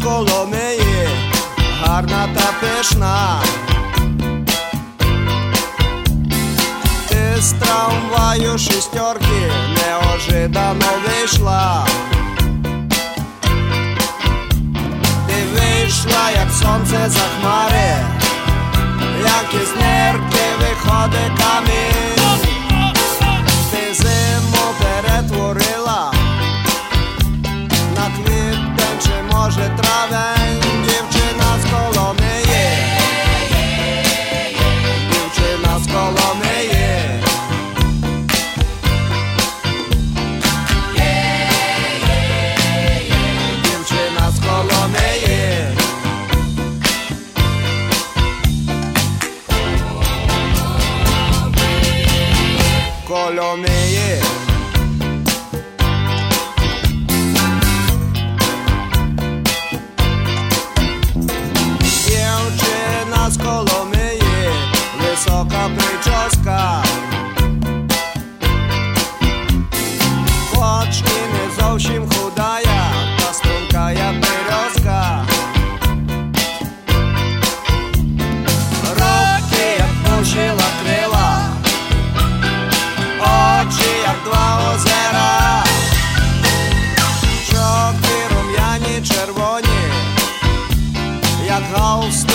Коломиї, гарна та пишна. Ти з трамваю шістерки неожиданно вийшла. Ти вийшла, як сонце за хмари, як із нирки виходить камінь. Ти зиму перетворила на квітень чи може травень. Дівчина з Коломиї, дівчина з Коломиї. Дівчина з Коломиї. Коломиї. Дівчина з Коломиї, висока прическа, хоч і не зовсім худая, та стрункая березка. Руки, як пушила крила, очі, як два озера, щоки рум'яні червоні, як галстук